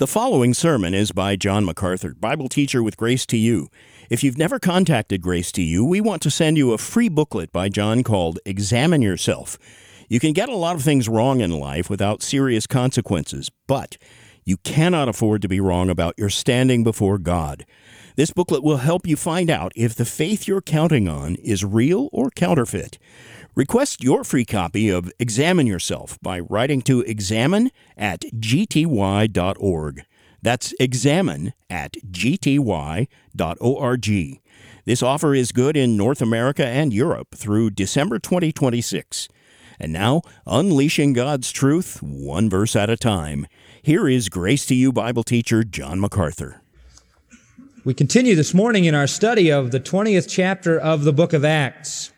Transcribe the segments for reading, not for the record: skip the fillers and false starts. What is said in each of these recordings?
The following sermon is by John MacArthur, Bible teacher with Grace to You. If you've never contacted Grace to You, we want to send you a free booklet by John called Examine Yourself. You can get a lot of things wrong in life without serious consequences, but you cannot afford to be wrong about your standing before God. This booklet will help you find out if the faith you're counting on is real or counterfeit. Request your free copy of Examine Yourself by writing to examine@gty.org. That's examine@gty.org. This offer is good in North America and Europe through December 2026. And now, unleashing God's truth, one verse at a time. Here is Grace to You Bible teacher John MacArthur. We continue this morning in our study of the 20th chapter of the book of Acts.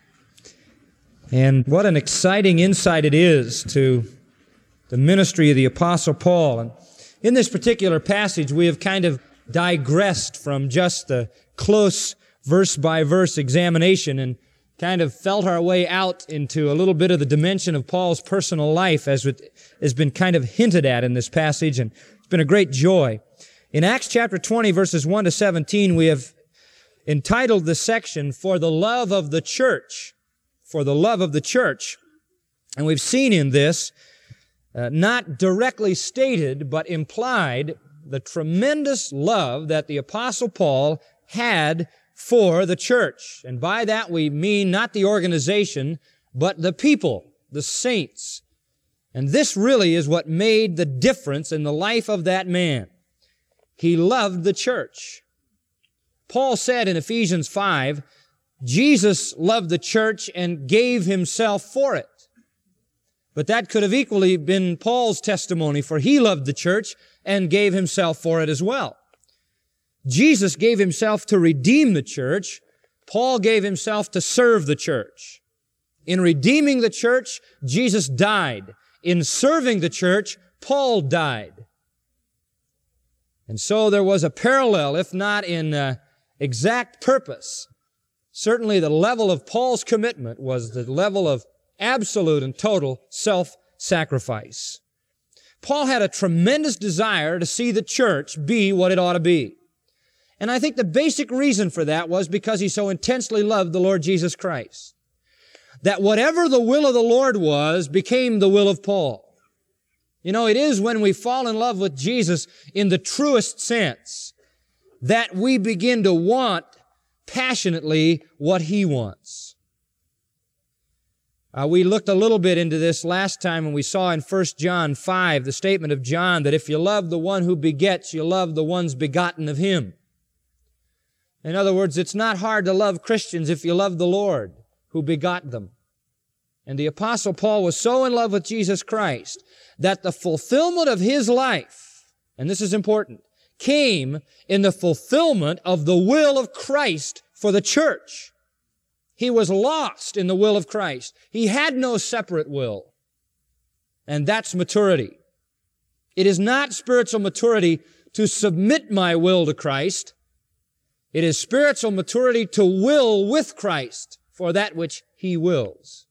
And what an exciting insight it is to the ministry of the Apostle Paul. And in this particular passage, we have kind of digressed from just the close verse-by-verse examination and kind of felt our way out into a little bit of the dimension of Paul's personal life, as it has been kind of hinted at in this passage, and it's been a great joy. In Acts chapter 20, verses 1 to 17, we have entitled the section, For the Love of the Church. For the love of the church. And we've seen in this, not directly stated, but implied, the tremendous love that the Apostle Paul had for the church. And by that we mean not the organization, but the people, the saints. And this really is what made the difference in the life of that man. He loved the church. Paul said in Ephesians 5, Jesus loved the church and gave himself for it. But that could have equally been Paul's testimony, for he loved the church and gave himself for it as well. Jesus gave himself to redeem the church. Paul gave himself to serve the church. In redeeming the church, Jesus died. In serving the church, Paul died. And so there was a parallel, if not in exact purpose. Certainly the level of Paul's commitment was the level of absolute and total self-sacrifice. Paul had a tremendous desire to see the church be what it ought to be. And I think the basic reason for that was because he so intensely loved the Lord Jesus Christ. That whatever the will of the Lord was became the will of Paul. You know, it is when we fall in love with Jesus in the truest sense that we begin to want passionately what he wants. We looked a little bit into this last time when we saw in 1 John 5 the statement of John that if you love the one who begets, you love the ones begotten of him. In other words, it's not hard to love Christians if you love the Lord who begot them. And the Apostle Paul was so in love with Jesus Christ that the fulfillment of his life, and this is important, came in the fulfillment of the will of Christ for the church. He was lost in the will of Christ. He had no separate will. And that's maturity. It is not spiritual maturity to submit my will to Christ. It is spiritual maturity to will with Christ for that which he wills.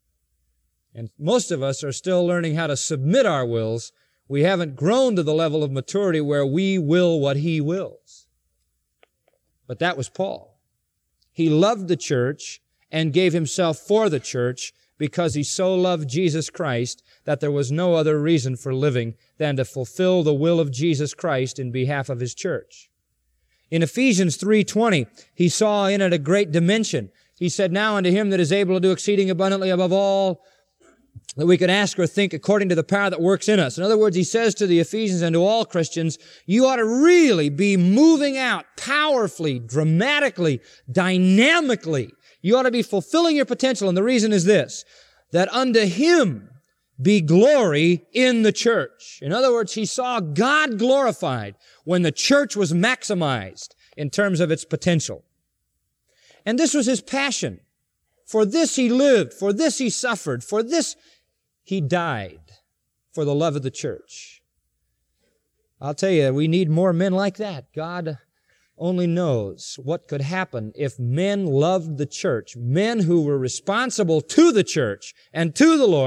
And most of us are still learning how to submit our wills. We haven't grown to the level of maturity where we will what he wills. But that was Paul. He loved the church and gave himself for the church because he so loved Jesus Christ that there was no other reason for living than to fulfill the will of Jesus Christ in behalf of his church. In Ephesians 3:20, he saw in it a great dimension. He said, Now unto him that is able to do exceeding abundantly above all that we can ask or think according to the power that works in us. In other words, he says to the Ephesians and to all Christians, you ought to really be moving out powerfully, dramatically, dynamically. You ought to be fulfilling your potential. And the reason is this, that unto him be glory in the church. In other words, he saw God glorified when the church was maximized in terms of its potential. And this was his passion. For this he lived, for this he suffered, for this he died, for the love of the church. I'll tell you, we need more men like that. God only knows what could happen if men loved the church, men who were responsible to the church and to the Lord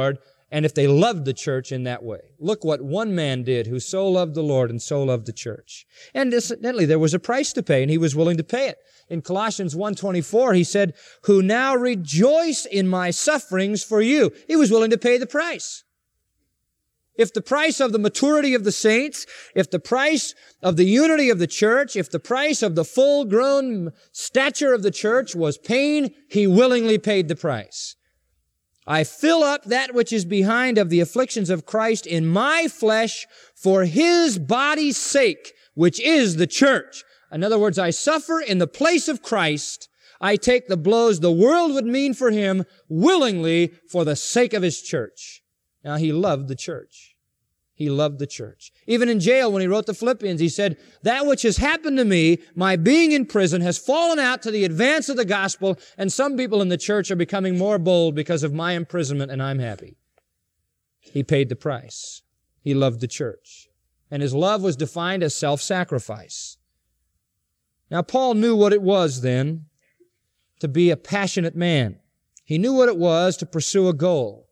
and if they loved the church in that way. Look what one man did who so loved the Lord and so loved the church. And incidentally, there was a price to pay, and he was willing to pay it. In Colossians 1:24, he said, who now rejoice in my sufferings for you. He was willing to pay the price. If the price of the maturity of the saints, if the price of the unity of the church, if the price of the full-grown stature of the church was pain, he willingly paid the price. I fill up that which is behind of the afflictions of Christ in my flesh for His body's sake, which is the church. In other words, I suffer in the place of Christ. I take the blows the world would mean for Him willingly for the sake of His church. Now, he loved the church. He loved the church. Even in jail, when he wrote the Philippians, he said, that which has happened to me, my being in prison, has fallen out to the advance of the gospel, and some people in the church are becoming more bold because of my imprisonment, and I'm happy. He paid the price. He loved the church. And his love was defined as self-sacrifice. Now, Paul knew what it was then to be a passionate man. He knew what it was to pursue a goal.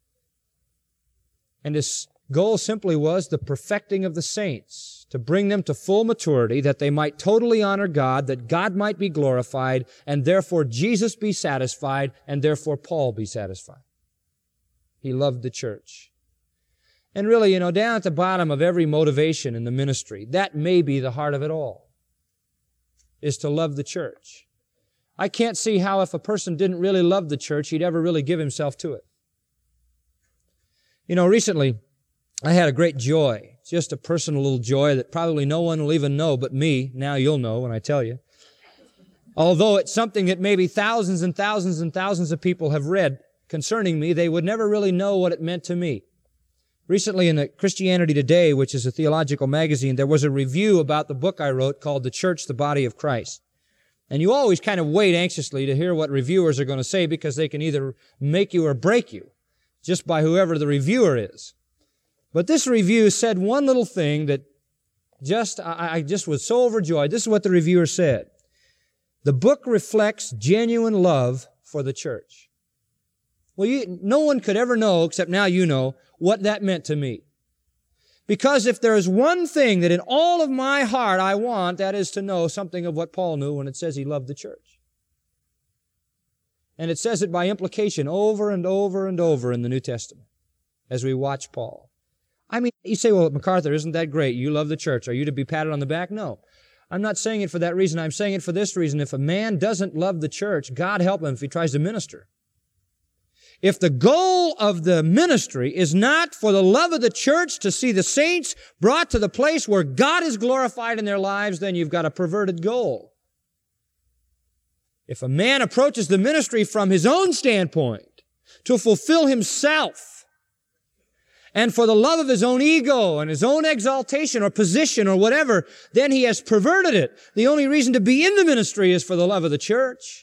And his goal simply was the perfecting of the saints, to bring them to full maturity, that they might totally honor God, that God might be glorified, and therefore Jesus be satisfied, and therefore Paul be satisfied. He loved the church. And really, down at the bottom of every motivation in the ministry, that may be the heart of it all, is to love the church. I can't see how if a person didn't really love the church, he'd ever really give himself to it. Recently, I had a great joy, just a personal little joy that probably no one will even know but me. Now you'll know when I tell you. Although it's something that maybe thousands and thousands and thousands of people have read concerning me, they would never really know what it meant to me. Recently in the Christianity Today, which is a theological magazine, there was a review about the book I wrote called The Church, the Body of Christ. And you always kind of wait anxiously to hear what reviewers are going to say, because they can either make you or break you, just by whoever the reviewer is. But this review said one little thing that I just was so overjoyed. This is what the reviewer said. The book reflects genuine love for the church. Well, no one could ever know, except now you know, what that meant to me. Because if there is one thing that in all of my heart I want, that is to know something of what Paul knew when it says he loved the church. And it says it by implication over and over and over in the New Testament as we watch Paul. I mean, you say, well, MacArthur, isn't that great? You love the church. Are you to be patted on the back? No. I'm not saying it for that reason. I'm saying it for this reason. If a man doesn't love the church, God help him if he tries to minister. If the goal of the ministry is not for the love of the church to see the saints brought to the place where God is glorified in their lives, then you've got a perverted goal. If a man approaches the ministry from his own standpoint to fulfill himself and for the love of his own ego and his own exaltation or position or whatever, then he has perverted it. The only reason to be in the ministry is for the love of the church.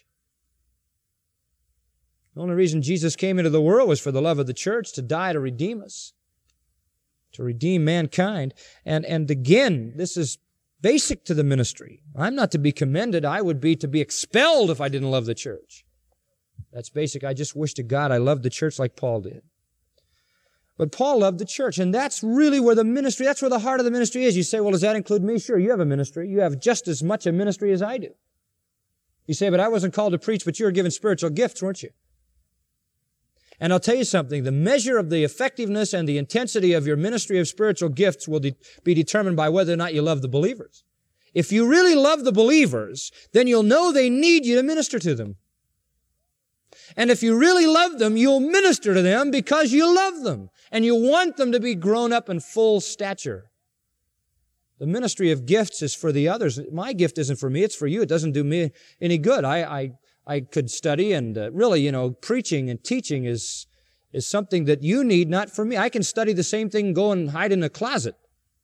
The only reason Jesus came into the world was for the love of the church, to die to redeem us, to redeem mankind. And again, this is basic to the ministry. I'm not to be commended. I would be to be expelled if I didn't love the church. That's basic. I just wish to God I loved the church like Paul did. But Paul loved the church, and that's really where the ministry, that's where the heart of the ministry is. You say, well, does that include me? Sure, you have a ministry. You have just as much a ministry as I do. You say, but I wasn't called to preach, but you were given spiritual gifts, weren't you? And I'll tell you something, the measure of the effectiveness and the intensity of your ministry of spiritual gifts will be determined by whether or not you love the believers. If you really love the believers, then you'll know they need you to minister to them. And if you really love them, you'll minister to them because you love them. And you want them to be grown up in full stature. The ministry of gifts is for the others. My gift isn't for me, it's for you. It doesn't do me any good. I could study and really, preaching and teaching is something that you need, not for me. I can study the same thing and go and hide in a closet.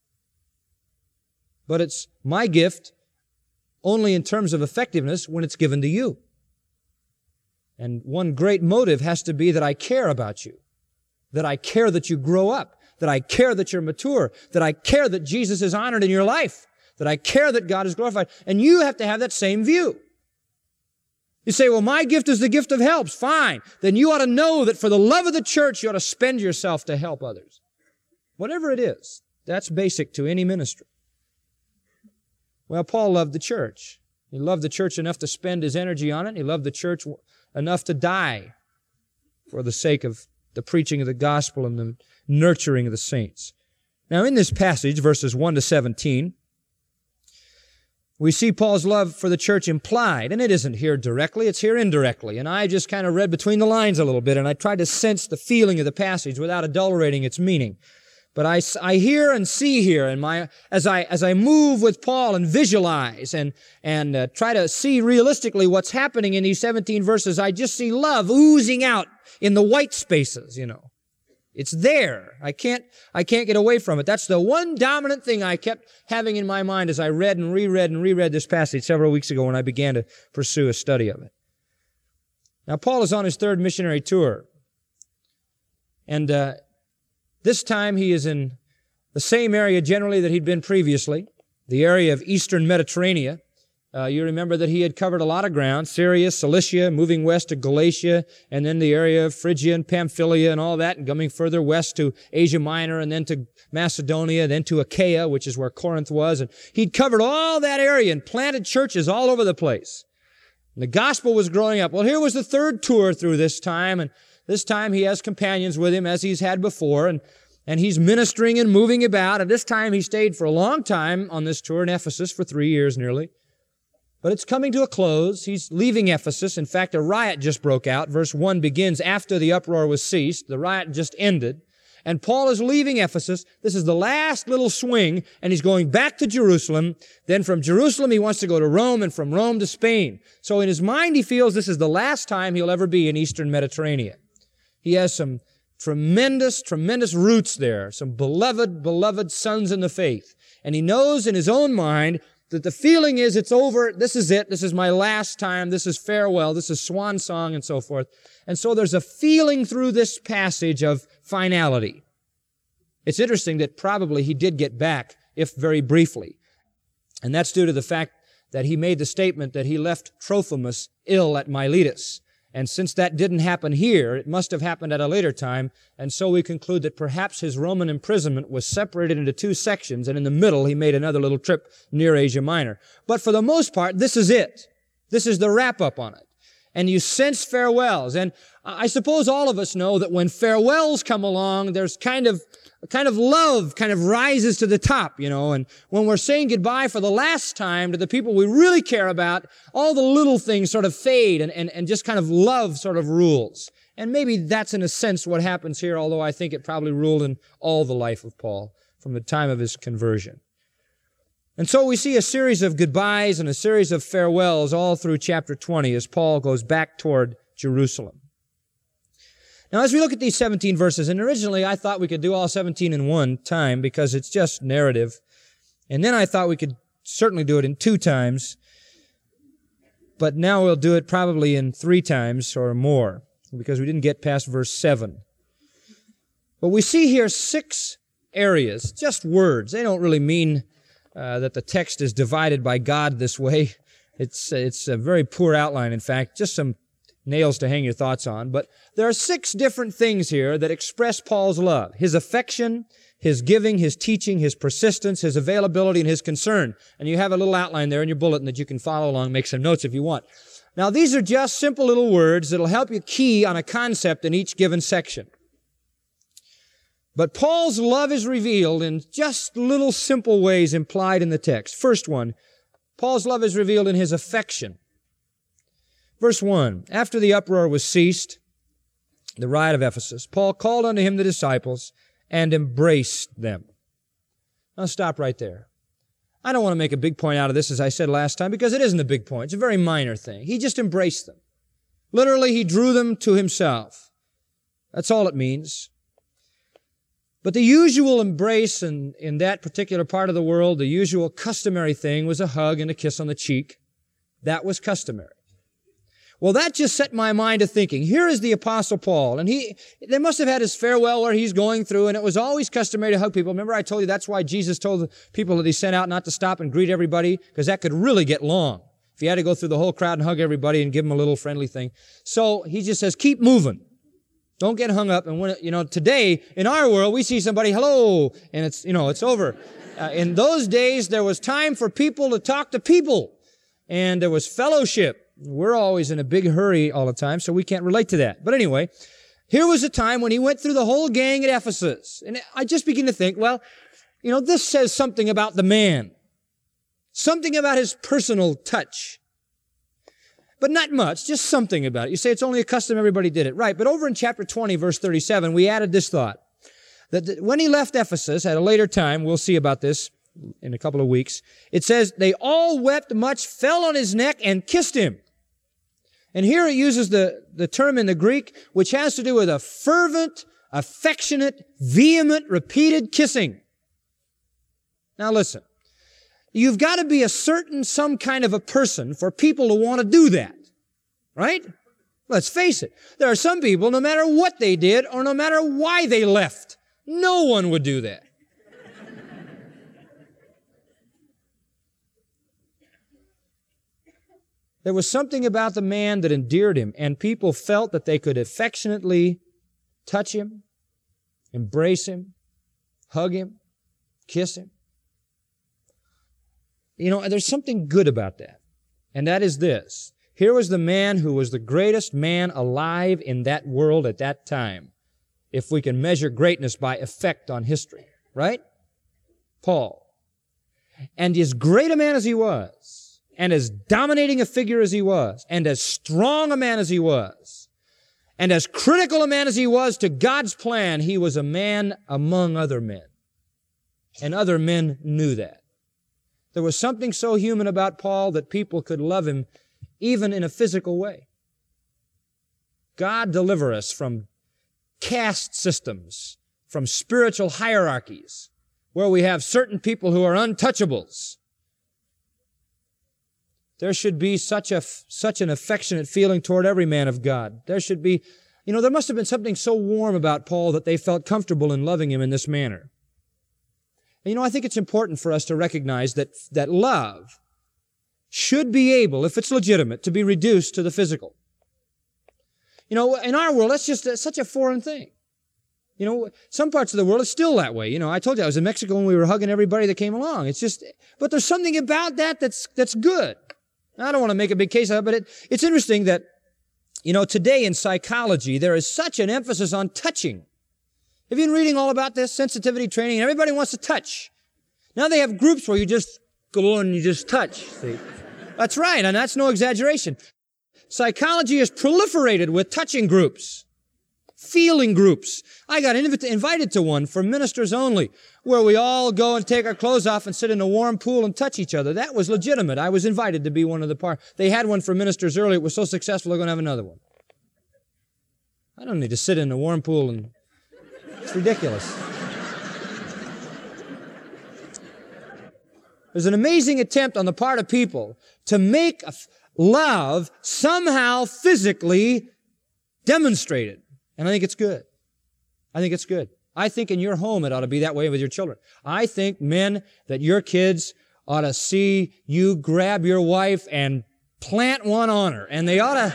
But it's my gift only in terms of effectiveness when it's given to you. And one great motive has to be that I care about you, that I care that you grow up, that I care that you're mature, that I care that Jesus is honored in your life, that I care that God is glorified. And you have to have that same view. You say, well, my gift is the gift of helps. Fine. Then you ought to know that for the love of the church, you ought to spend yourself to help others. Whatever it is, that's basic to any ministry. Well, Paul loved the church. He loved the church enough to spend his energy on it. He loved the church enough to die for the sake of the preaching of the gospel and the nurturing of the saints. Now, in this passage, verses 1 to 17, we see Paul's love for the church implied, and it isn't here directly, it's here indirectly. And I just kind of read between the lines a little bit, and I tried to sense the feeling of the passage without adulterating its meaning. But I hear and see here, as I move with Paul and visualize and try to see realistically what's happening in these 17 verses, I just see love oozing out in the white spaces, you know. It's there. I can't get away from it. That's the one dominant thing I kept having in my mind as I read and reread this passage several weeks ago when I began to pursue a study of it. Now, Paul is on his third missionary tour. And this time he is in the same area generally that he'd been previously, the area of eastern Mediterranean. You remember that he had covered a lot of ground, Syria, Cilicia, moving west to Galatia, and then the area of Phrygia and Pamphylia and all that, and coming further west to Asia Minor, and then to Macedonia, then to Achaia, which is where Corinth was. And he'd covered all that area and planted churches all over the place. And the gospel was growing up. Well, here was the third tour through this time, and this time he has companions with him as he's had before, and he's ministering and moving about. And this time he stayed for a long time on this tour in Ephesus for 3 years nearly. But it's coming to a close. He's leaving Ephesus. In fact, a riot just broke out. Verse 1 begins after the uproar was ceased. The riot just ended. And Paul is leaving Ephesus. This is the last little swing, and he's going back to Jerusalem. Then from Jerusalem, he wants to go to Rome, and from Rome to Spain. So in his mind, he feels this is the last time he'll ever be in eastern Mediterranean. He has some tremendous roots there, some beloved sons in the faith. And he knows in his own mind that the feeling is it's over, this is it, this is my last time, this is farewell, this is swan song, and so forth. And so there's a feeling through this passage of finality. It's interesting that probably he did get back, if very briefly. And that's due to the fact that he made the statement that he left Trophimus ill at Miletus. And since that didn't happen here, it must have happened at a later time, and so we conclude that perhaps his Roman imprisonment was separated into two sections, and in the middle he made another little trip near Asia Minor. But for the most part, this is it. This is the wrap-up on it. And you sense farewells. And I suppose all of us know that when farewells come along, there's kind of love kind of rises to the top, you know. And when we're saying goodbye for the last time to the people we really care about, all the little things sort of fade and just kind of love sort of rules. And maybe that's in a sense what happens here, although I think it probably ruled in all the life of Paul from the time of his conversion. And so we see a series of goodbyes and a series of farewells all through chapter 20 as Paul goes back toward Jerusalem. Now, as we look at these 17 verses, and originally I thought we could do all 17 in one time because it's just narrative. And then I thought we could certainly do it in 2 times. But now we'll do it probably in 3 times or more because we didn't get past verse 7. But we see here 6 areas, just words. They don't really mean that the text is divided by God this way. It's a very poor outline, in fact, just some nails to hang your thoughts on. But there are 6 different things here that express Paul's love. His affection, his giving, his teaching, his persistence, his availability, and his concern. And you have a little outline there in your bulletin that you can follow along, make some notes if you want. Now, these are just simple little words that'll help you key on a concept in each given section. But Paul's love is revealed in just little simple ways implied in the text. First one, Paul's love is revealed in his affection. Verse 1, after the uproar was ceased, the riot of Ephesus, Paul called unto him the disciples and embraced them. Now stop right there. I don't want to make a big point out of this, as I said last time, because it isn't a big point. It's a very minor thing. He just embraced them. Literally, he drew them to himself. That's all it means. But the usual embrace in that particular part of the world, the usual customary thing was a hug and a kiss on the cheek. That was customary. Well, that just set my mind to thinking. Here is the Apostle Paul, and they must have had his farewell where he's going through, and it was always customary to hug people. Remember I told you that's why Jesus told the people that he sent out not to stop and greet everybody, because that could really get long. if he had to go through the whole crowd and hug everybody and give them a little friendly thing. So he just says, keep moving. Don't get hung up. And when, today in our world, we see somebody, hello, and it's over. In those days, there was time for people to talk to people, and there was fellowship. We're always in a big hurry all the time, so we can't relate to that. But anyway, here was a time when he went through the whole gang at Ephesus. And I just begin to think, well, this says something about the man. Something about his personal touch. But not much, just something about it. You say it's only a custom, everybody did it. Right, but over in chapter 20, verse 37, we added this thought. That when he left Ephesus at a later time, we'll see about this in a couple of weeks, it says, they all wept much, fell on his neck, and kissed him. And here it uses the term in the Greek, which has to do with a fervent, affectionate, vehement, repeated kissing. Now listen, you've got to be some kind of a person for people to want to do that. Right? Let's face it. There are some people, no matter what they did or no matter why they left, no one would do that. There was something about the man that endeared him, and people felt that they could affectionately touch him, embrace him, hug him, kiss him. There's something good about that, and that is this. Here was the man who was the greatest man alive in that world at that time, if we can measure greatness by effect on history, right? Paul. And as great a man as he was, and as dominating a figure as he was, and as strong a man as he was, and as critical a man as he was to God's plan, he was a man among other men. And other men knew that. There was something so human about Paul that people could love him even in a physical way. God deliver us from caste systems, from spiritual hierarchies, where we have certain people who are untouchables. There should be such an affectionate feeling toward every man of God. There should be, there must have been something so warm about Paul that they felt comfortable in loving him in this manner. And I think it's important for us to recognize that love should be able, if it's legitimate, to be reduced to the physical. In our world, that's such a foreign thing. Some parts of the world, it's still that way. I told you I was in Mexico and we were hugging everybody that came along. But there's something about that that's good. I don't want to make a big case of it, but it's interesting that, today in psychology, there is such an emphasis on touching. Have you been reading all about this? Sensitivity training, and everybody wants to touch. Now they have groups where you just go and you just touch. See? That's right, and that's no exaggeration. Psychology is proliferated with touching groups, feeling groups. I got invited to one for ministers only, where we all go and take our clothes off and sit in a warm pool and touch each other. That was legitimate. I was invited to be one of the part. They had one for ministers earlier. It was so successful, they're going to have another one. I don't need to sit in a warm pool and... It's ridiculous. There's an amazing attempt on the part of people to make love somehow physically demonstrated. And I think it's good. I think it's good. I think in your home it ought to be that way with your children. I think, men, that your kids ought to see you grab your wife and plant one on her. And they ought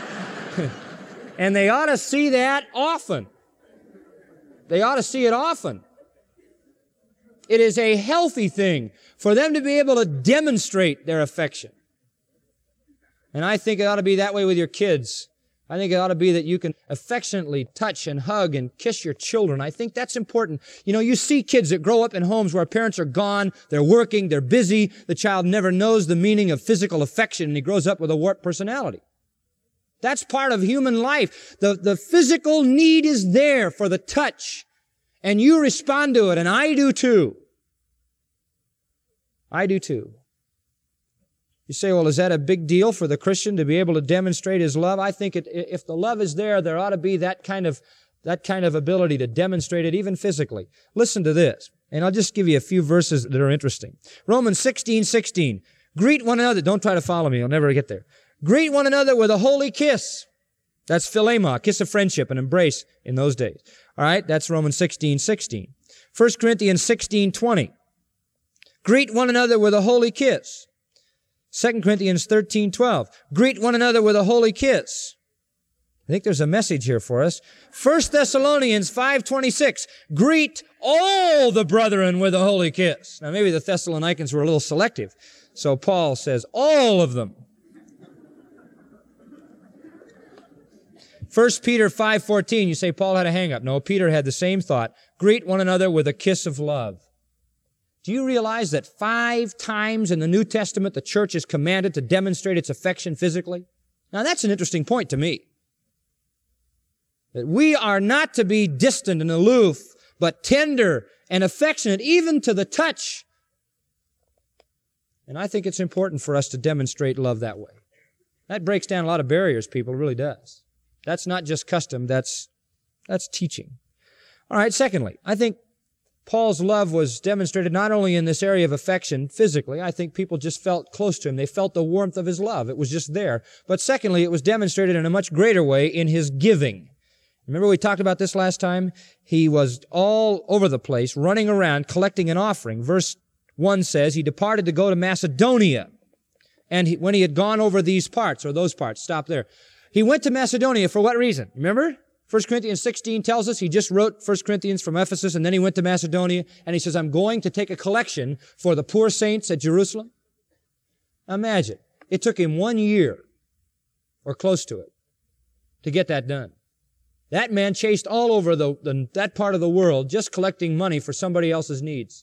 to see that often. They ought to see it often. It is a healthy thing for them to be able to demonstrate their affection. And I think it ought to be that way with your kids. I think it ought to be that you can affectionately touch and hug and kiss your children. I think that's important. You see kids that grow up in homes where parents are gone, they're working, they're busy, the child never knows the meaning of physical affection, and he grows up with a warped personality. That's part of human life. The physical need is there for the touch. And you respond to it, and I do too. I do too. You say, well, is that a big deal for the Christian to be able to demonstrate his love? I think if the love is there ought to be that kind of ability to demonstrate it even physically. Listen to this, and I'll just give you a few verses that are interesting. Romans 16:16. Greet one another. Don't try to follow me. You'll never get there. Greet one another with a holy kiss. That's philema, a kiss of friendship, an embrace in those days. All right, that's Romans 16:16. 1 Corinthians 16:20. Greet one another with a holy kiss. 2 Corinthians 13:12. Greet one another with a holy kiss. I think there's a message here for us. 1 Thessalonians 5:26. Greet all the brethren with a holy kiss. Now maybe the Thessalonians were a little selective, so Paul says all of them. 1 Peter 5:14. You say Paul had a hang-up. No, Peter had the same thought. Greet one another with a kiss of love. Do you realize that 5 times in the New Testament the church is commanded to demonstrate its affection physically? Now that's an interesting point to me. That we are not to be distant and aloof, but tender and affectionate, even to the touch. And I think it's important for us to demonstrate love that way. That breaks down a lot of barriers, people. It really does. That's not just custom, that's teaching. All right, secondly, I think Paul's love was demonstrated not only in this area of affection physically. I think people just felt close to him. They felt the warmth of his love. It was just there. But secondly, it was demonstrated in a much greater way in his giving. Remember we talked about this last time? He was all over the place, running around, collecting an offering. Verse 1 says, he departed to go to Macedonia. And when he had gone over these parts, or those parts, stop there. He went to Macedonia for what reason? Remember? 1 Corinthians 16 tells us he just wrote 1 Corinthians from Ephesus, and then he went to Macedonia, and he says, I'm going to take a collection for the poor saints at Jerusalem. Imagine. It took him 1 year, or close to it, to get that done. That man chased all over that part of the world just collecting money for somebody else's needs.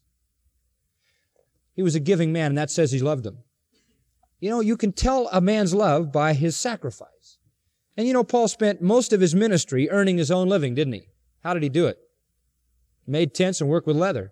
He was a giving man, and that says he loved them. You know, you can tell a man's love by his sacrifice. And you know, Paul spent most of his ministry earning his own living, didn't he? How did he do it? He made tents and worked with leather.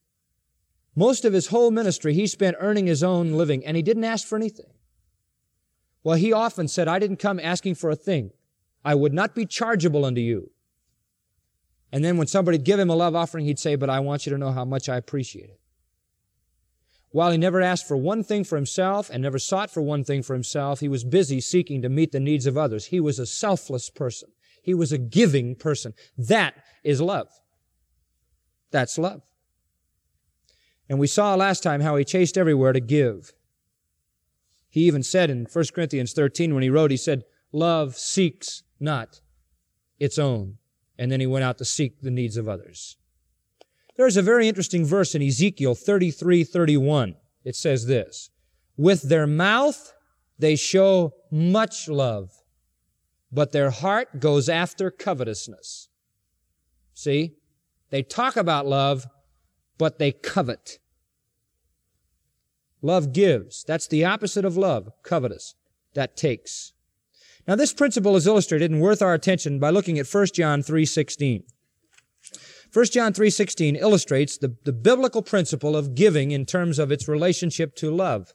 Most of his whole ministry he spent earning his own living, and he didn't ask for anything. Well, he often said, I didn't come asking for a thing. I would not be chargeable unto you. And then when somebody would give him a love offering, he'd say, but I want you to know how much I appreciate it. While he never asked for one thing for himself and never sought for one thing for himself, he was busy seeking to meet the needs of others. He was a selfless person. He was a giving person. That is love. That's love. And we saw last time how he chased everywhere to give. He even said in 1 Corinthians 13 when he wrote, he said, love seeks not its own. And then he went out to seek the needs of others. There's a very interesting verse in Ezekiel 33:31. It says this, with their mouth they show much love, but their heart goes after covetousness. See? They talk about love, but they covet. Love gives. That's the opposite of love, covetous. That takes. Now this principle is illustrated and worth our attention by looking at 1 John 3:16. 1 John 3:16 illustrates the biblical principle of giving in terms of its relationship to love.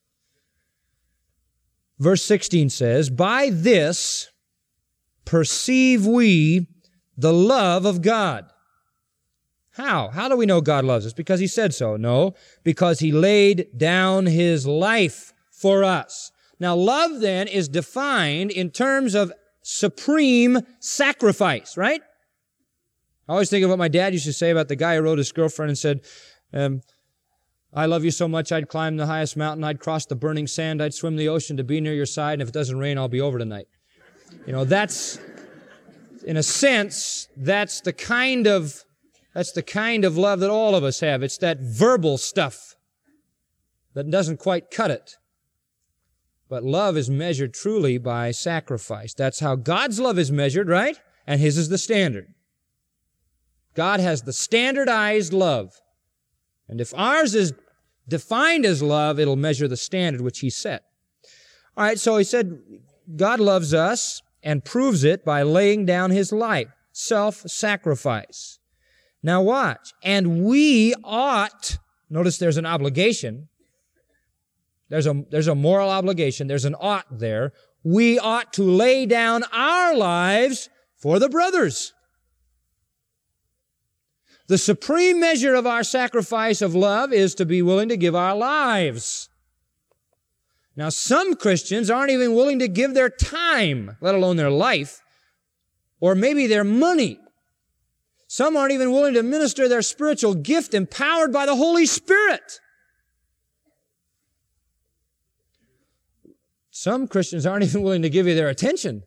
Verse 16 says, by this perceive we the love of God. How? How do we know God loves us? Because He said so? No, because He laid down His life for us. Now, love then is defined in terms of supreme sacrifice, right? I always think of what my dad used to say about the guy who wrote his girlfriend and said, I love you so much I'd climb the highest mountain, I'd cross the burning sand, I'd swim the ocean to be near your side, and if it doesn't rain, I'll be over tonight. You know, that's, in a sense, that's the kind of love that all of us have. It's that verbal stuff that doesn't quite cut it. But love is measured truly by sacrifice. That's how God's love is measured, right? And His is the standard. God has the standardized love. And if ours is defined as love, it'll measure the standard which He set. All right, so He said God loves us and proves it by laying down His life, self-sacrifice. Now watch. And we ought, notice there's an obligation. There's a moral obligation. There's an ought there. We ought to lay down our lives for the brothers. The supreme measure of our sacrifice of love is to be willing to give our lives. Now, some Christians aren't even willing to give their time, let alone their life, or maybe their money. Some aren't even willing to minister their spiritual gift empowered by the Holy Spirit. Some Christians aren't even willing to give you their attention.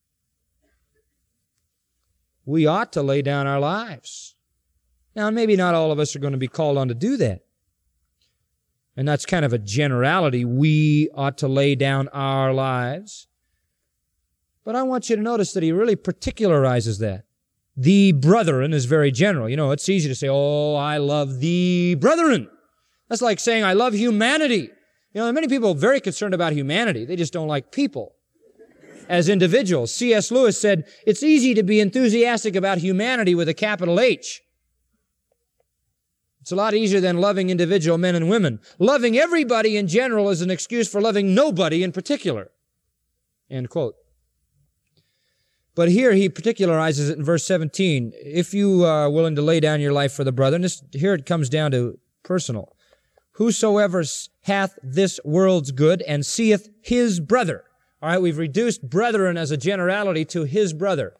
We ought to lay down our lives. Now, maybe not all of us are going to be called on to do that. And that's kind of a generality. We ought to lay down our lives. But I want you to notice that he really particularizes that. The brethren is very general. You know, it's easy to say, oh, I love the brethren. That's like saying I love humanity. You know, there are many people very concerned about humanity. They just don't like people as individuals. C.S. Lewis said, it's easy to be enthusiastic about humanity with a capital H. It's a lot easier than loving individual men and women. Loving everybody in general is an excuse for loving nobody in particular. End quote. But here he particularizes it in verse 17. If you are willing to lay down your life for the brethren, here it comes down to personal. Whosoever hath this world's good and seeth his brother. All right, we've reduced brethren as a generality to his brother.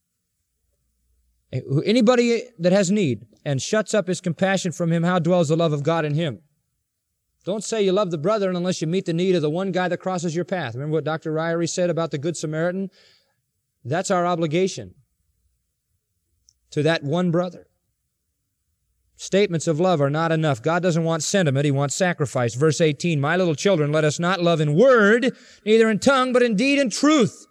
Anybody that has need and shuts up his compassion from him, how dwells the love of God in him? Don't say you love the brethren unless you meet the need of the one guy that crosses your path. Remember what Dr. Ryrie said about the Good Samaritan? That's our obligation to that one brother. Statements of love are not enough. God doesn't want sentiment. He wants sacrifice. Verse 18, my little children, let us not love in word, neither in tongue, but in deed and truth.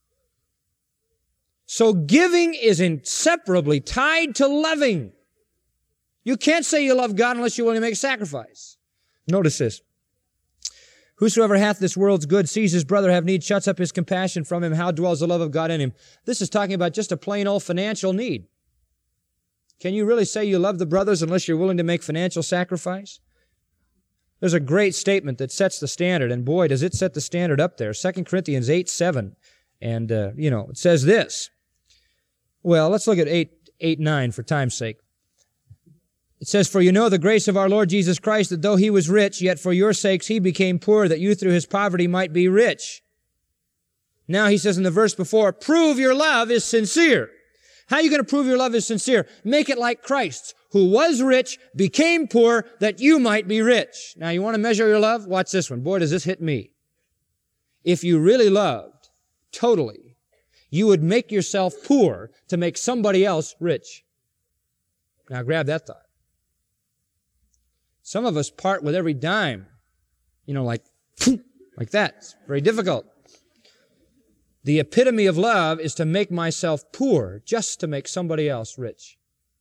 So giving is inseparably tied to loving. You can't say you love God unless you're willing to make a sacrifice. Notice this. Whosoever hath this world's good sees his brother have need, shuts up his compassion from him. How dwells the love of God in him? This is talking about just a plain old financial need. Can you really say you love the brothers unless you're willing to make financial sacrifice? There's a great statement that sets the standard, and boy, does it set the standard up there. 2 Corinthians 8:7. And, it says this. Well, let's look at 8:9 for time's sake. It says, for you know the grace of our Lord Jesus Christ, that though he was rich, yet for your sakes he became poor, that you through his poverty might be rich. Now he says in the verse before, prove your love is sincere. How are you going to prove your love is sincere? Make it like Christ's, who was rich, became poor, that you might be rich. Now you want to measure your love? Watch this one. Boy, does this hit me. If you really loved, totally, you would make yourself poor to make somebody else rich. Now grab that thought. Some of us part with every dime, like that. It's very difficult. The epitome of love is to make myself poor just to make somebody else rich.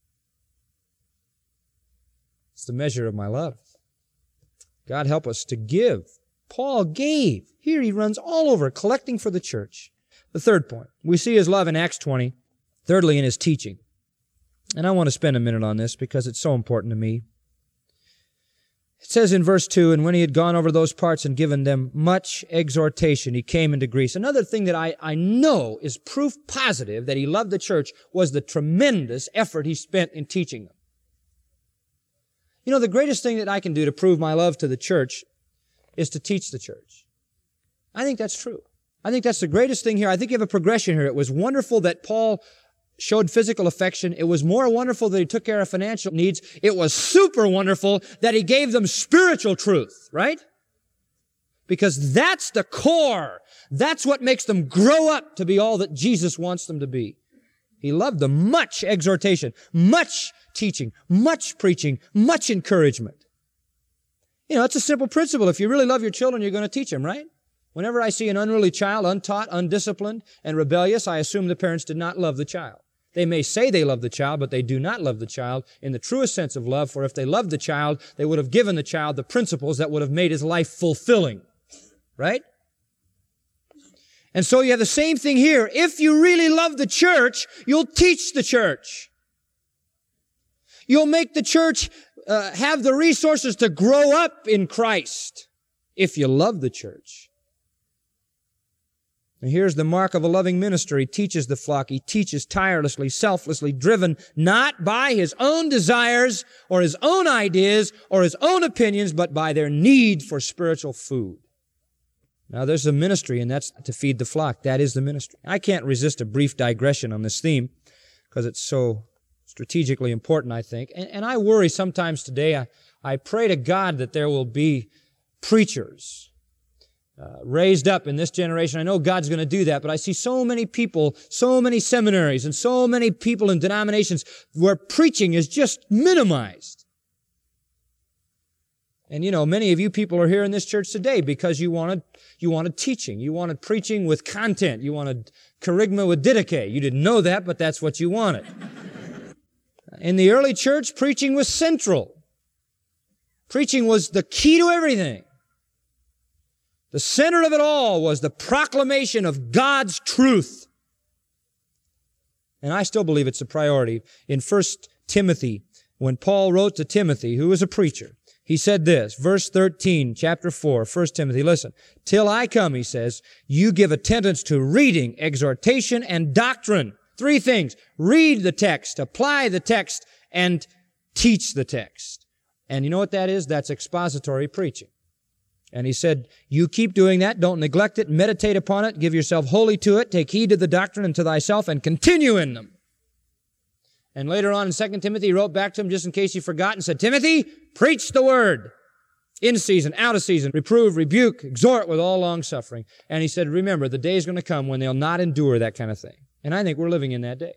It's the measure of my love. God help us to give. Paul gave. Here he runs all over, collecting for the church. The third point, we see his love in Acts 20. Thirdly, in his teaching. And I want to spend a minute on this because it's so important to me. It says in verse 2, and when he had gone over those parts and given them much exhortation, he came into Greece. Another thing that I know is proof positive that he loved the church was the tremendous effort he spent in teaching them. The greatest thing that I can do to prove my love to the church is to teach the church. I think that's true. I think that's the greatest thing here. I think you have a progression here. It was wonderful that Paul showed physical affection. It was more wonderful that he took care of financial needs. It was super wonderful that he gave them spiritual truth, right? Because that's the core. That's what makes them grow up to be all that Jesus wants them to be. He loved them. Much exhortation, much teaching, much preaching, much encouragement. It's a simple principle. If you really love your children, you're going to teach them, right? Whenever I see an unruly child, untaught, undisciplined, and rebellious, I assume the parents did not love the child. They may say they love the child, but they do not love the child in the truest sense of love, for if they loved the child, they would have given the child the principles that would have made his life fulfilling. Right? And so you have the same thing here. If you really love the church, you'll teach the church. You'll make the church have the resources to grow up in Christ if you love the church. And here's the mark of a loving minister. He teaches the flock. He teaches tirelessly, selflessly, driven not by his own desires or his own ideas or his own opinions, but by their need for spiritual food. Now, there's a ministry, and that's to feed the flock. That is the ministry. I can't resist a brief digression on this theme because it's so strategically important, I think. And I worry sometimes today. I pray to God that there will be preachers raised up in this generation. I know God's going to do that, but I see so many people, so many seminaries, and so many people in denominations where preaching is just minimized. And you know, many of you people are here in this church today because you wanted teaching. You wanted preaching with content. You wanted kerygma with didache. You didn't know that, but that's what you wanted. In the early church, preaching was central. Preaching was the key to everything. The center of it all was the proclamation of God's truth. And I still believe it's a priority. In 1 Timothy, when Paul wrote to Timothy, who was a preacher, he said this, verse 13, chapter 4, 1 Timothy, listen. Till I come, he says, you give attendance to reading, exhortation, and doctrine. 3 things. Read the text, apply the text, and teach the text. And you know what that is? That's expository preaching. And he said, you keep doing that, don't neglect it, meditate upon it, give yourself wholly to it, take heed to the doctrine and to thyself, and continue in them. And later on in 2 Timothy, he wrote back to him just in case you forgot and said, Timothy, preach the word. In season, out of season, reprove, rebuke, exhort with all long suffering. And he said, remember, the day is going to come when they'll not endure that kind of thing. And I think we're living in that day.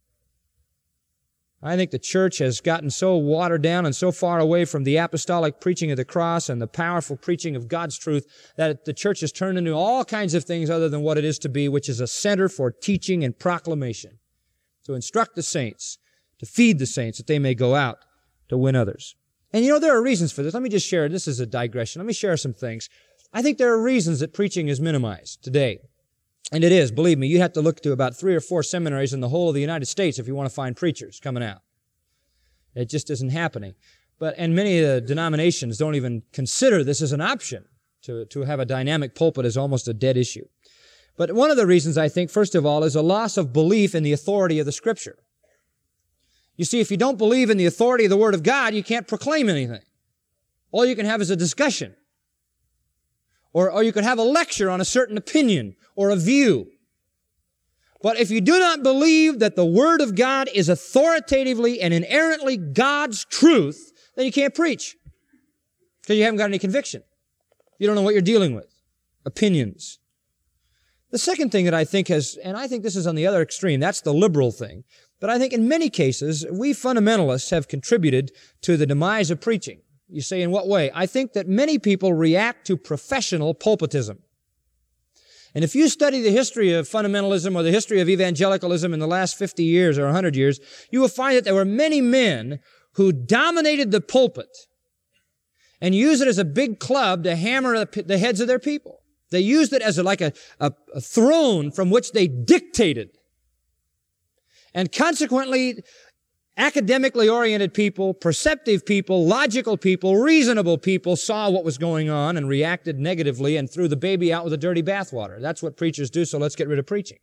I think the church has gotten so watered down and so far away from the apostolic preaching of the cross and the powerful preaching of God's truth that the church has turned into all kinds of things other than what it is to be, which is a center for teaching and proclamation, to instruct the saints, to feed the saints that they may go out to win others. And you know, there are reasons for this. Let me just share, this is a digression. Let me share some things. I think there are reasons that preaching is minimized today. And it is, believe me, you have to look to about 3 or 4 seminaries in the whole of the United States if you want to find preachers coming out. It just isn't happening. And many of the denominations don't even consider this as an option. To have a dynamic pulpit is almost a dead issue. But one of the reasons, I think, first of all, is a loss of belief in the authority of the Scripture. You see, if you don't believe in the authority of the Word of God, you can't proclaim anything. All you can have is a discussion. Or you could have a lecture on a certain opinion or a view. But if you do not believe that the Word of God is authoritatively and inerrantly God's truth, then you can't preach. Because you haven't got any conviction. You don't know what you're dealing with. Opinions. The second thing that I think has, and I think this is on the other extreme, that's the liberal thing. But I think in many cases, we fundamentalists have contributed to the demise of preaching. You say, in what way? I think that many people react to professional pulpitism. And if you study the history of fundamentalism or the history of evangelicalism in the last 50 years or 100 years, you will find that there were many men who dominated the pulpit and used it as a big club to hammer the heads of their people. They used it as like a throne from which they dictated. And consequently, academically oriented people, perceptive people, logical people, reasonable people saw what was going on and reacted negatively and threw the baby out with the dirty bathwater. That's what preachers do, so let's get rid of preaching.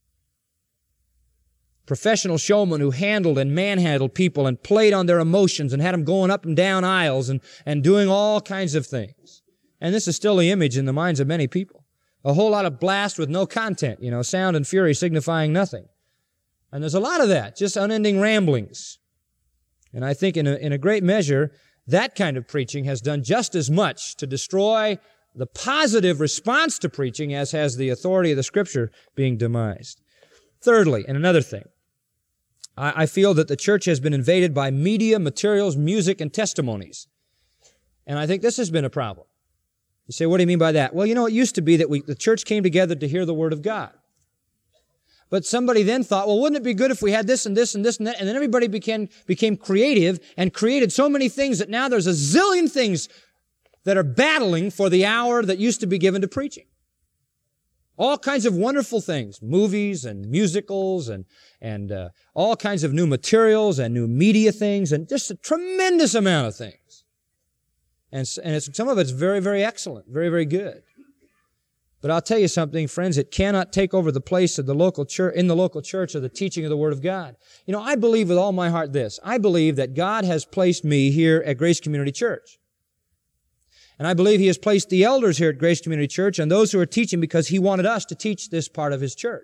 Professional showmen who handled and manhandled people and played on their emotions and had them going up and down aisles and doing all kinds of things. And this is still the image in the minds of many people. A whole lot of blast with no content, sound and fury signifying nothing. And there's a lot of that, just unending ramblings. And I think in a great measure, that kind of preaching has done just as much to destroy the positive response to preaching as has the authority of the Scripture being demised. Thirdly, and another thing, I feel that the church has been invaded by media, materials, music, and testimonies. And I think this has been a problem. You say, what do you mean by that? Well, it used to be that the church came together to hear the Word of God. But somebody then thought, well, wouldn't it be good if we had this and this and this and that? And then everybody became creative and created so many things that now there's a zillion things that are battling for the hour that used to be given to preaching. All kinds of wonderful things, movies and musicals and all kinds of new materials and new media things and just a tremendous amount of things. And some of it's very, very excellent, very, very good. But I'll tell you something, friends, it cannot take over the place of the local church, in the local church of the teaching of the Word of God. I believe with all my heart this. I believe that God has placed me here at Grace Community Church. And I believe He has placed the elders here at Grace Community Church and those who are teaching because He wanted us to teach this part of His church.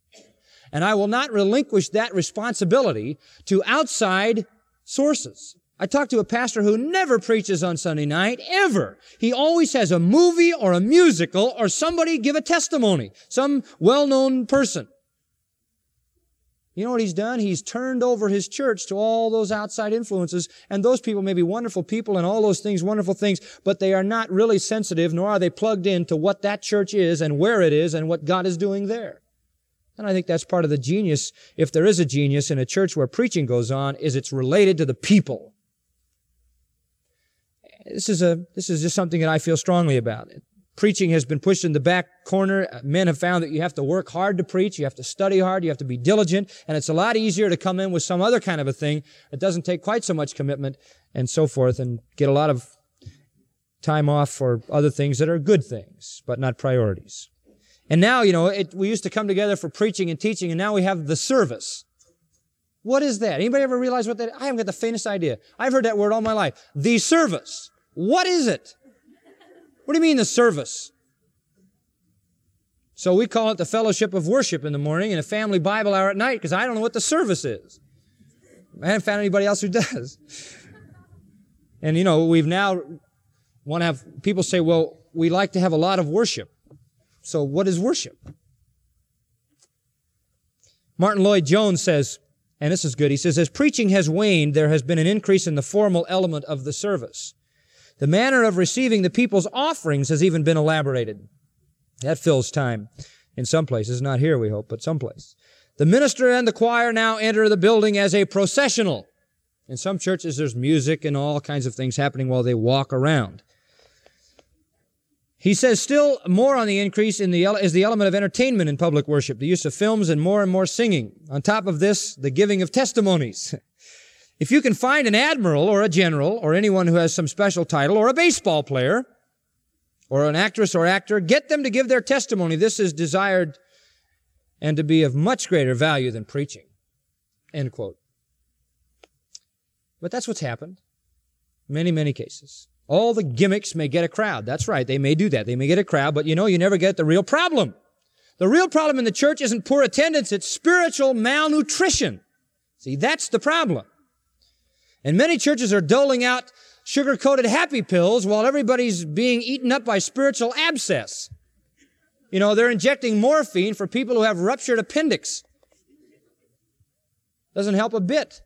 And I will not relinquish that responsibility to outside sources, I talked to a pastor who never preaches on Sunday night, ever. He always has a movie or a musical or somebody give a testimony, some well-known person. You know what he's done? He's turned over his church to all those outside influences, and those people may be wonderful people and all those things, wonderful things, but they are not really sensitive, nor are they plugged into what that church is and where it is and what God is doing there. And I think that's part of the genius, if there is a genius in a church where preaching goes on, is it's related to the people. This is just something that I feel strongly about. Preaching has been pushed in the back corner. Men have found that you have to work hard to preach, you have to study hard, you have to be diligent, and it's a lot easier to come in with some other kind of a thing that doesn't take quite so much commitment and so forth, and get a lot of time off for other things that are good things, but not priorities. And now, we used to come together for preaching and teaching, and now we have the service. What is that? Anybody ever realize what that is? I haven't got the faintest idea. I've heard that word all my life. The service. What is it? What do you mean the service? So we call it the fellowship of worship in the morning and a family Bible hour at night because I don't know what the service is. I haven't found anybody else who does. And we've now want to have people say, well, we like to have a lot of worship. So what is worship? Martin Lloyd-Jones says, and this is good, he says, as preaching has waned, there has been an increase in the formal element of the service. The manner of receiving the people's offerings has even been elaborated. That fills time in some places, not here we hope, but someplace. The minister and the choir now enter the building as a processional. In some churches there's music and all kinds of things happening while they walk around. He says still more on the increase is the element of entertainment in public worship, the use of films and more singing. On top of this, the giving of testimonies. If you can find an admiral or a general or anyone who has some special title or a baseball player or an actress or actor, get them to give their testimony. This is desired and to be of much greater value than preaching. End quote. But that's what's happened. Many, many cases. All the gimmicks may get a crowd. That's right. They may do that. They may get a crowd, but you never get the real problem. The real problem in the church isn't poor attendance. It's spiritual malnutrition. See, that's the problem. And many churches are doling out sugar-coated happy pills while everybody's being eaten up by spiritual abscess. They're injecting morphine for people who have ruptured appendix. Doesn't help a bit.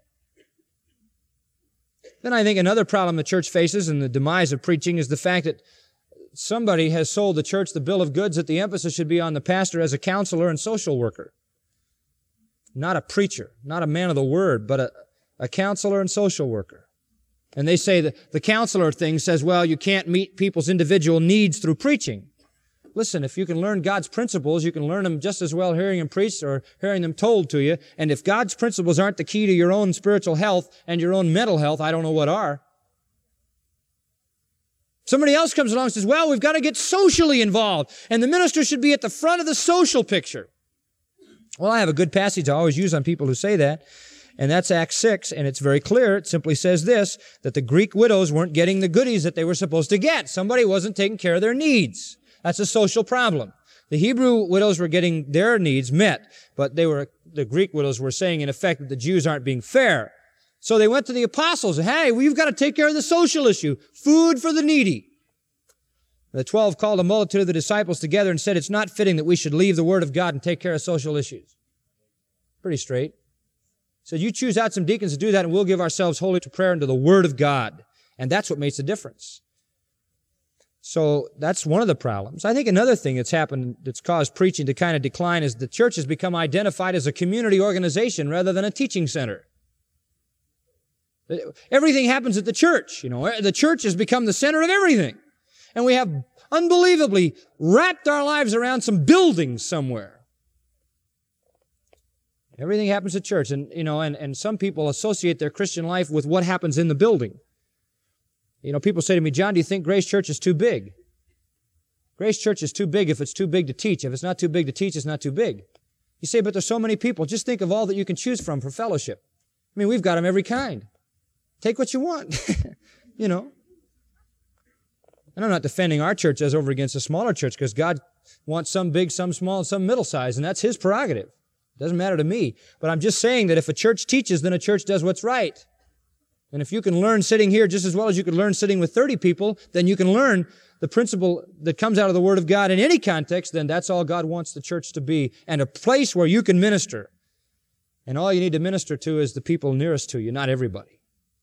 Then I think another problem the church faces in the demise of preaching is the fact that somebody has sold the church the bill of goods that the emphasis should be on the pastor as a counselor and social worker. Not a preacher, not a man of the word, but a counselor and social worker. And they say that the counselor thing says, well, you can't meet people's individual needs through preaching. Listen, if you can learn God's principles, you can learn them just as well hearing them preached or hearing them told to you. And if God's principles aren't the key to your own spiritual health and your own mental health, I don't know what are. Somebody else comes along and says, well, we've got to get socially involved, and the minister should be at the front of the social picture. Well, I have a good passage I always use on people who say that. And that's Acts 6, and it's very clear. It simply says this, that the Greek widows weren't getting the goodies that they were supposed to get. Somebody wasn't taking care of their needs. That's a social problem. The Hebrew widows were getting their needs met, but the Greek widows were saying, in effect, that the Jews aren't being fair. So they went to the apostles, and, hey, we've got to take care of the social issue. Food for the needy. The 12 called a multitude of the disciples together and said, it's not fitting that we should leave the Word of God and take care of social issues. Pretty straight. So you choose out some deacons to do that, and we'll give ourselves wholly to prayer and to the Word of God. And that's what makes the difference. So that's one of the problems. I think another thing that's happened that's caused preaching to kind of decline is the church has become identified as a community organization rather than a teaching center. Everything happens at the church. The church has become the center of everything. And we have unbelievably wrapped our lives around some buildings somewhere. Everything happens at church, and some people associate their Christian life with what happens in the building. People say to me, John, do you think Grace Church is too big? Grace Church is too big if it's too big to teach. If it's not too big to teach, it's not too big. You say, but there's so many people. Just think of all that you can choose from for fellowship. We've got them every kind. Take what you want, And I'm not defending our church as over against a smaller church, because God wants some big, some small, and some middle size, and that's His prerogative. It doesn't matter to me. But I'm just saying that if a church teaches, then a church does what's right. And if you can learn sitting here just as well as you could learn sitting with 30 people, then you can learn the principle that comes out of the Word of God in any context, then that's all God wants the church to be, and a place where you can minister. And all you need to minister to is the people nearest to you, not everybody.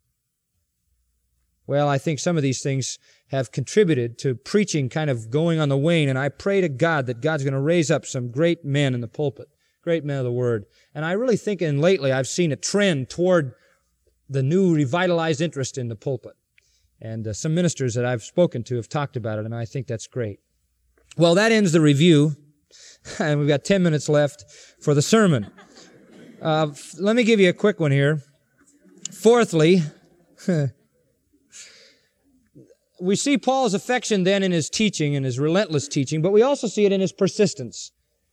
Well, I think some of these things have contributed to preaching kind of going on the wane, and I pray to God that God's going to raise up some great men in the pulpit, great men of the Word. And I really think lately I've seen a trend toward the new revitalized interest in the pulpit. And some ministers that I've spoken to have talked about it, and I think that's great. Well, that ends the review, and we've got 10 minutes left for the sermon. Let me give you a quick one here. Fourthly, we see Paul's affection then in his teaching, in his relentless teaching, but we also see it in his persistence.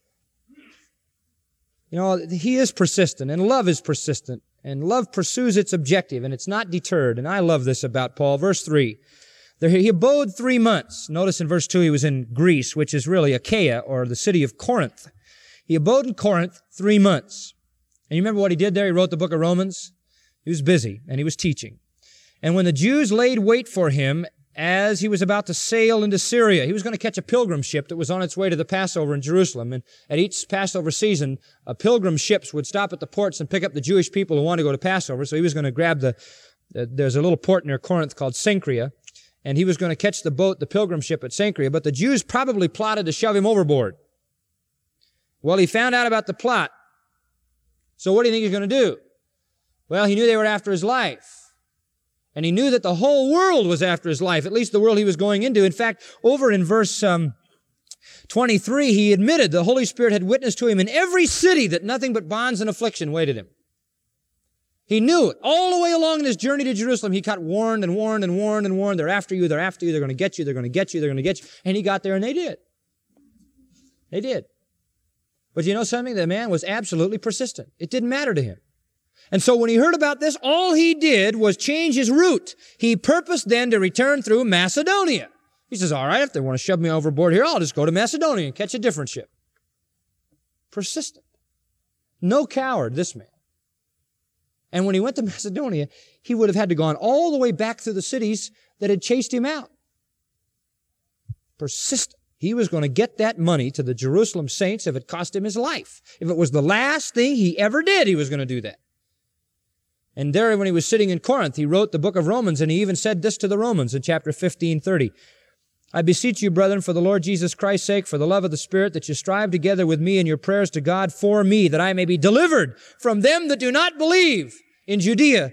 You know, he is persistent, and love is persistent. And love pursues its objective, and it's not deterred. And I love this about Paul. Verse 3. He abode 3 months. Notice in verse 2 he was in Greece, which is really Achaia, or the city of Corinth. He abode in Corinth 3 months. And you remember what he did there? He wrote the book of Romans. He was busy, and he was teaching. And when the Jews laid wait for him, as he was about to sail into Syria, he was going to catch a pilgrim ship that was on its way to the Passover in Jerusalem. And at each Passover season, pilgrim ships would stop at the ports and pick up the Jewish people who wanted to go to Passover. So he was going to grab there's a little port near Corinth called Cenchrea, and he was going to catch the pilgrim ship at Cenchrea. But the Jews probably plotted to shove him overboard. Well, he found out about the plot. So what do you think he's going to do? Well, he knew they were after his life. And he knew that the whole world was after his life, at least the world he was going into. In fact, over in verse 23, he admitted the Holy Spirit had witnessed to him in every city that nothing but bonds and affliction waited him. He knew it. All the way along in his journey to Jerusalem, he got warned and warned and warned and warned. They're after you, they're after you, they're going to get you, they're going to get you, they're going to get you. And he got there and they did. They did. But you know something? The man was absolutely persistent. It didn't matter to him. And so when he heard about this, all he did was change his route. He purposed then to return through Macedonia. He says, all right, if they want to shove me overboard here, I'll just go to Macedonia and catch a different ship. Persistent. No coward, this man. And when he went to Macedonia, he would have had to gone all the way back through the cities that had chased him out. Persistent. He was going to get that money to the Jerusalem saints if it cost him his life. If it was the last thing he ever did, he was going to do that. And there, when he was sitting in Corinth, he wrote the book of Romans, and he even said this to the Romans in chapter 15:30. I beseech you, brethren, for the Lord Jesus Christ's sake, for the love of the Spirit, that you strive together with me in your prayers to God for me, that I may be delivered from them that do not believe in Judea.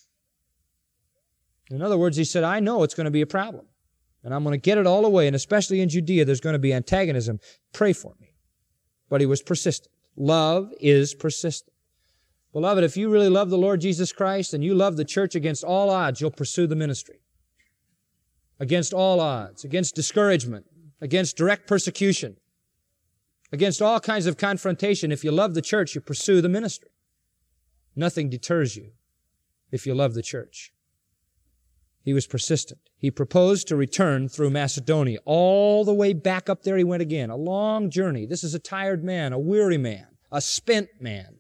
In other words, he said, I know it's going to be a problem, and I'm going to get it all away, and especially in Judea, there's going to be antagonism. Pray for me. But he was persistent. Love is persistent. Beloved, if you really love the Lord Jesus Christ and you love the church against all odds, you'll pursue the ministry. Against all odds, against discouragement, against direct persecution, against all kinds of confrontation. If you love the church, you pursue the ministry. Nothing deters you if you love the church. He was persistent. He proposed to return through Macedonia. All the way back up there he went again. A long journey. This is a tired man, a weary man, a spent man.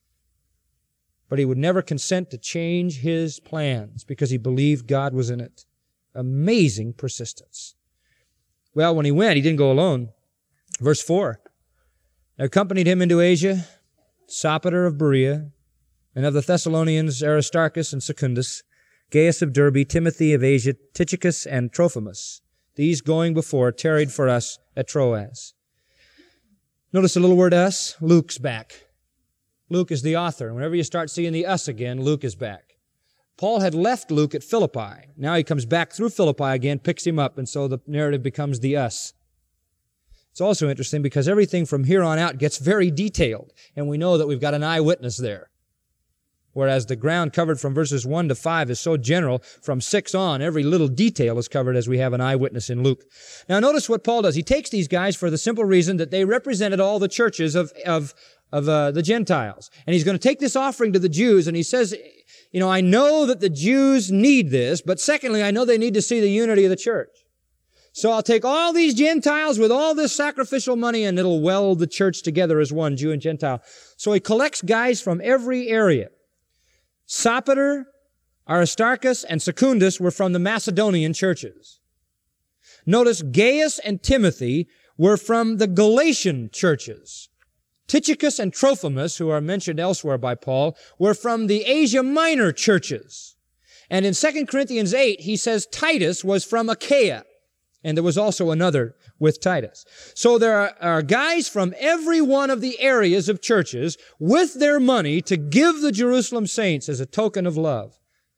But he would never consent to change his plans because he believed God was in it. Amazing persistence. Well, when he went, he didn't go alone. Verse 4. There accompanied him into Asia Sopater of Berea, and of the Thessalonians Aristarchus and Secundus, Gaius of Derbe, Timothy of Asia, Tychicus and Trophimus. These going before tarried for us at Troas. Notice the little word us. Luke's back. Luke is the author. And whenever you start seeing the us again, Luke is back. Paul had left Luke at Philippi. Now he comes back through Philippi again, picks him up, and so the narrative becomes the us. It's also interesting because everything from here on out gets very detailed, and we know that we've got an eyewitness there. Whereas the ground covered from verses 1 to 5 is so general, from 6 on, every little detail is covered as we have an eyewitness in Luke. Now notice what Paul does. He takes these guys for the simple reason that they represented all the churches of the Gentiles. And he's going to take this offering to the Jews, and he says, you know, I know that the Jews need this, but secondly, I know they need to see the unity of the church. So I'll take all these Gentiles with all this sacrificial money, and it'll weld the church together as one, Jew and Gentile. So he collects guys from every area. Sopater Aristarchus and Secundus were from the Macedonian churches. Notice Gaius and Timothy were from the Galatian churches. Tychicus and Trophimus, who are mentioned elsewhere by Paul, were from the Asia Minor churches. And in 2 Corinthians 8, he says Titus was from Achaia. And there was also another with Titus. So there are guys from every one of the areas of churches with their money to give the Jerusalem saints as a token of love.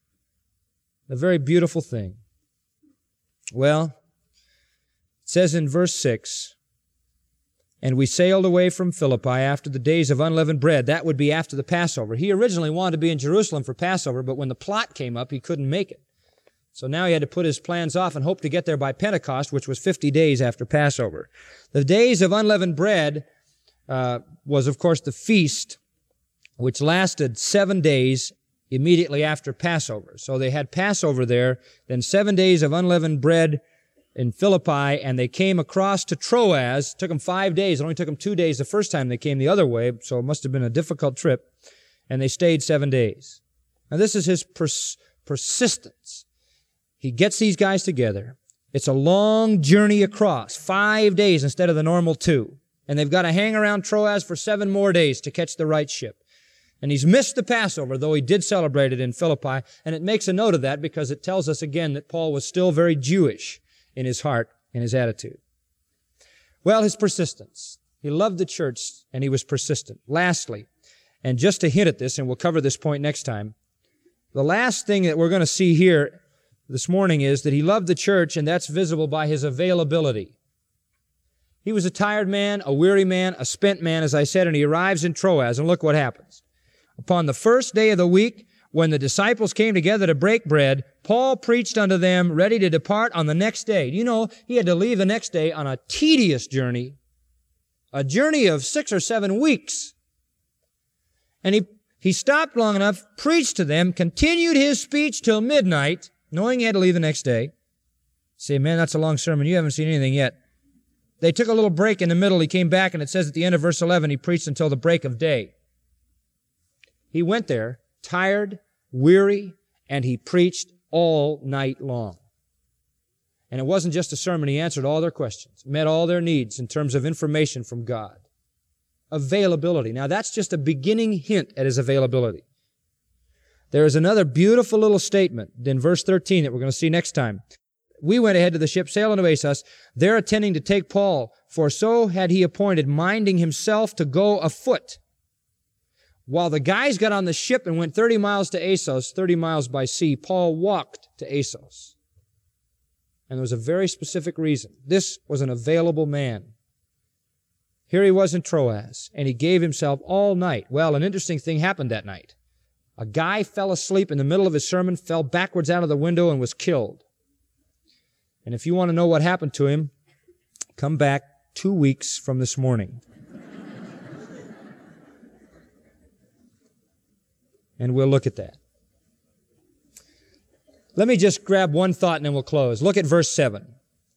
A very beautiful thing. Well, it says in verse 6, and we sailed away from Philippi after the days of unleavened bread. That would be after the Passover. He originally wanted to be in Jerusalem for Passover, but when the plot came up, he couldn't make it. So now he had to put his plans off and hope to get there by Pentecost, which was 50 days after Passover. The days of unleavened bread was, of course, the feast, which lasted 7 days immediately after Passover. So they had Passover there, then 7 days of unleavened bread in Philippi, and they came across to Troas. It took them 5 days. It only took them 2 days the first time they came the other way, so it must have been a difficult trip. And they stayed 7 days. Now this is his persistence. He gets these guys together. It's a long journey across, 5 days instead of the normal 2. And they've got to hang around Troas for 7 more days to catch the right ship. And he's missed the Passover, though he did celebrate it in Philippi. And it makes a note of that because it tells us again that Paul was still very Jewish in his heart and his attitude. Well, his persistence. He loved the church and he was persistent. Lastly, and just to hint at this, and we'll cover this point next time, the last thing that we're going to see here this morning is that he loved the church, and that's visible by his availability. He was a tired man, a weary man, a spent man, as I said, and he arrives in Troas, and look what happens. Upon the first day of the week, when the disciples came together to break bread, Paul preached unto them, ready to depart on the next day. You know, he had to leave the next day on a tedious journey, a journey of 6 or 7 weeks. And he stopped long enough, preached to them, continued his speech till midnight, knowing he had to leave the next day. You say, man, that's a long sermon. You haven't seen anything yet. They took a little break in the middle. He came back, and it says at the end of verse 11, he preached until the break of day. He went there, tired, weary, and he preached all night long. And it wasn't just a sermon. He answered all their questions, met all their needs in terms of information from God. Availability. Now, that's just a beginning hint at his availability. There is another beautiful little statement in verse 13 that we're going to see next time. We went ahead to the ship, sailing to Assos, there attending to take Paul, for so had he appointed, minding himself to go afoot. While the guys got on the ship and went 30 miles to Assos, 30 miles by sea, Paul walked to Assos. And there was a very specific reason. This was an available man. Here he was in Troas, and he gave himself all night. Well, an interesting thing happened that night. A guy fell asleep in the middle of his sermon, fell backwards out of the window, and was killed. And if you want to know what happened to him, come back 2 weeks from this morning. And we'll look at that. Let me just grab one thought and then we'll close. Look at verse 7.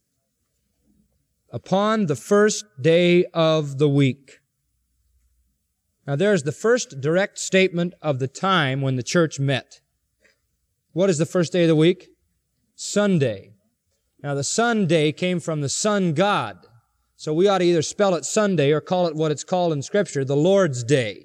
Upon the first day of the week. Now there's the first direct statement of the time when the church met. What is the first day of the week? Sunday. Now the Sunday came from the sun god. So we ought to either spell it Sunday or call it what it's called in Scripture, the Lord's Day.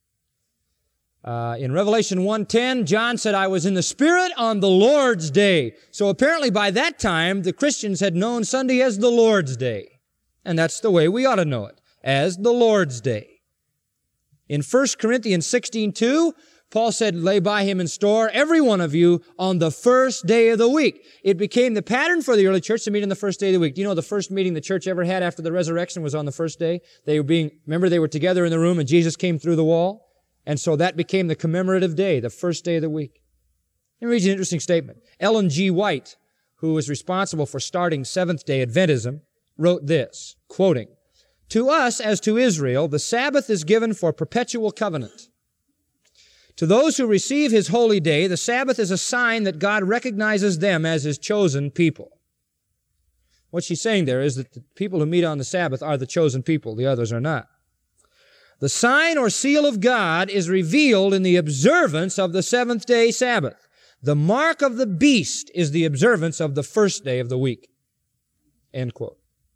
In Revelation 1:10, John said, I was in the Spirit on the Lord's Day. So apparently by that time, the Christians had known Sunday as the Lord's Day. And that's the way we ought to know it, as the Lord's Day. In 1 Corinthians 16:2, Paul said, lay by him in store, every one of you, on the first day of the week. It became the pattern for the early church to meet on the first day of the week. Do you know the first meeting the church ever had after the resurrection was on the first day? Remember they were together in the room and Jesus came through the wall? And so that became the commemorative day, the first day of the week. Let me read you an interesting statement. Ellen G. White, who was responsible for starting Seventh-day Adventism, wrote this, quoting, to us, as to Israel, the Sabbath is given for perpetual covenant. To those who receive His holy day, the Sabbath is a sign that God recognizes them as His chosen people. What she's saying there is that the people who meet on the Sabbath are the chosen people, the others are not. The sign or seal of God is revealed in the observance of the seventh-day Sabbath. The mark of the beast is the observance of the first day of the week. End quote.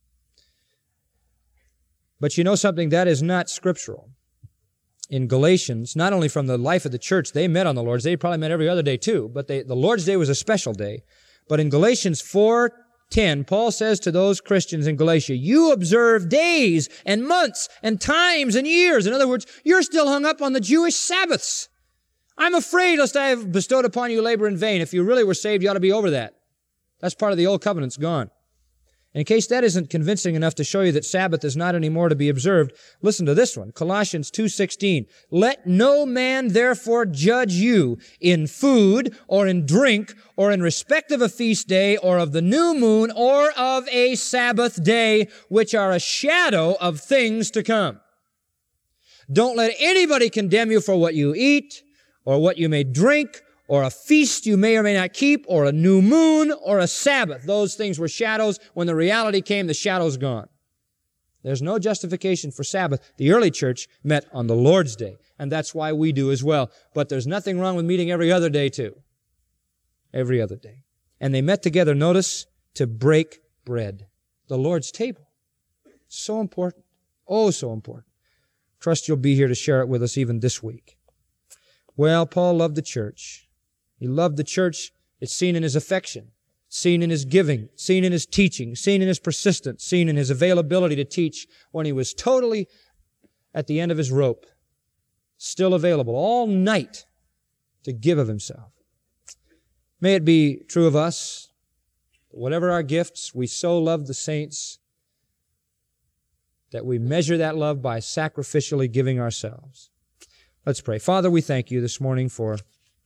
But you know something? That is not scriptural. In Galatians, not only from the life of the church, they met on the Lord's Day, they probably met every other day too, but the Lord's Day was a special day. But in Galatians 4:10, Paul says to those Christians in Galatia, you observe days and months and times and years. In other words, you're still hung up on the Jewish Sabbaths. I'm afraid lest I have bestowed upon you labor in vain. If you really were saved, you ought to be over that. That's part of the old covenant. It's gone. In case that isn't convincing enough to show you that Sabbath is not anymore to be observed, listen to this one, Colossians 2:16. Let no man therefore judge you in food or in drink or in respect of a feast day or of the new moon or of a Sabbath day, which are a shadow of things to come. Don't let anybody condemn you for what you eat or what you may drink, or a feast you may or may not keep, or a new moon, or a Sabbath. Those things were shadows. When the reality came, the shadow's gone. There's no justification for Sabbath. The early church met on the Lord's Day, and that's why we do as well. But there's nothing wrong with meeting every other day too. Every other day. And they met together, notice, to break bread. The Lord's table. So important. Oh, so important. Trust you'll be here to share it with us even this week. Well, Paul loved the church. He loved the church. It's seen in his affection, seen in his giving, seen in his teaching, seen in his persistence, seen in his availability to teach when he was totally at the end of his rope, still available all night to give of himself. May it be true of us, whatever our gifts, we so love the saints that we measure that love by sacrificially giving ourselves. Let's pray. Father, we thank you this morning for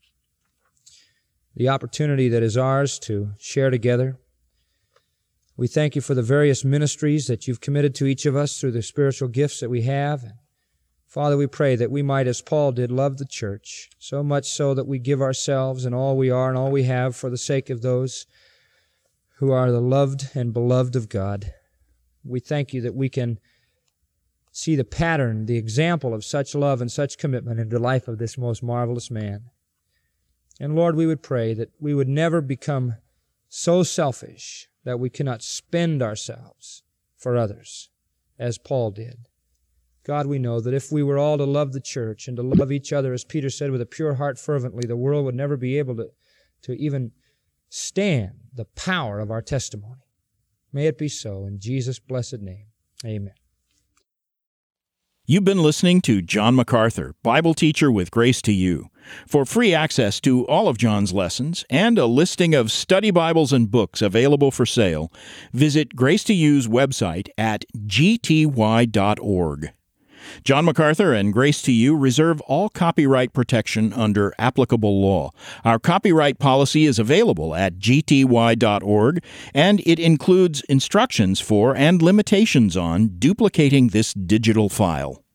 the opportunity that is ours to share together. We thank you for the various ministries that you've committed to each of us through the spiritual gifts that we have. Father, we pray that we might, as Paul did, love the church, so much so that we give ourselves and all we are and all we have for the sake of those who are the loved and beloved of God. We thank you that we can see the pattern, the example of such love and such commitment in the life of this most marvelous man. And Lord, we would pray that we would never become so selfish that we cannot spend ourselves for others, as Paul did. God, we know that if we were all to love the church and to love each other, as Peter said, with a pure heart fervently, the world would never be able to even stand the power of our testimony. May it be so in Jesus' blessed name. Amen. You've been listening to John MacArthur, Bible teacher with Grace to You. For free access to all of John's lessons and a listing of study Bibles and books available for sale, visit Grace to You's website at gty.org. John MacArthur and Grace to You reserve all copyright protection under applicable law. Our copyright policy is available at gty.org, and it includes instructions for and limitations on duplicating this digital file.